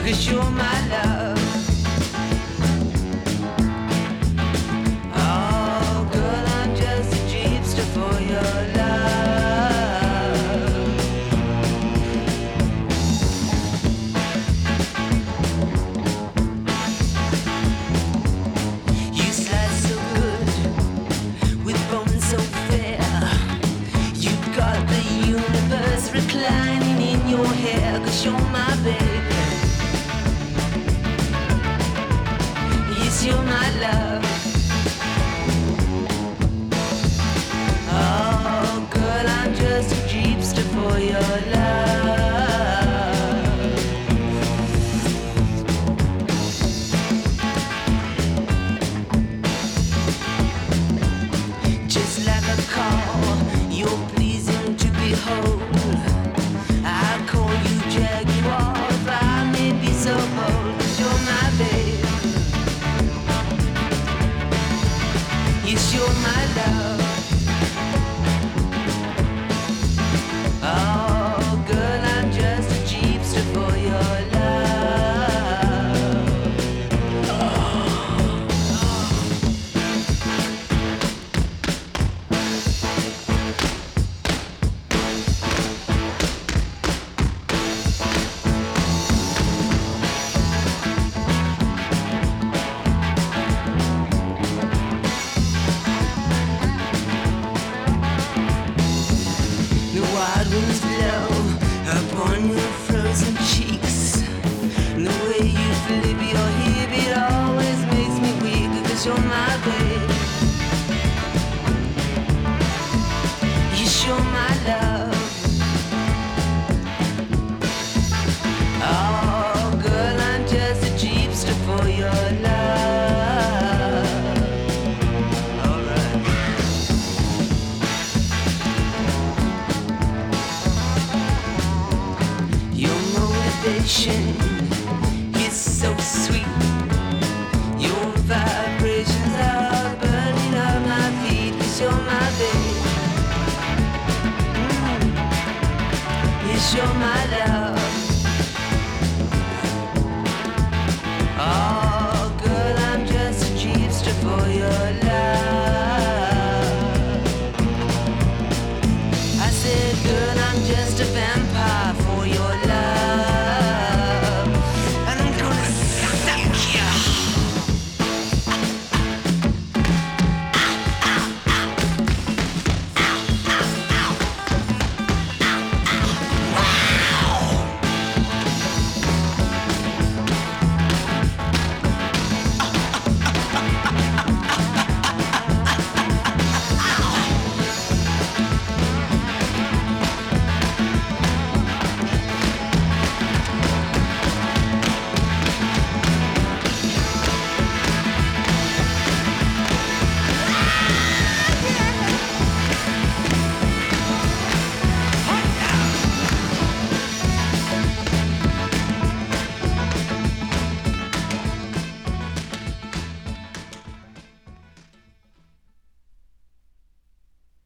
'cause you're my love. Oh, girl, I'm just a jeepster for your love. You slide so good with bones so fair. You've got the universe reclining in your hair, 'cause you're my baby. Yes, you're my love. Oh, girl, I'm just a jeepster for your love. Just like a call, you're pleasing to behold. I call you Jaguar, if I may be so bold, 'cause you're my babe. Yes, you're my love. Oh, girl, I'm just a jeepster for your love. The wild winds blow upon your frozen cheeks. The way you flip your hip, it always makes me weak, 'cause you're my babe. Yes, you're my love. Oh, girl, I'm just a jeepster for your love. Alright. Your motivation is so sweet. Your vibrations are burning up my feet, 'cause you're my babe. Yes, you're my love. Oh, girl, I'm just a jeepster for your love. I said, girl, I'm just a vampire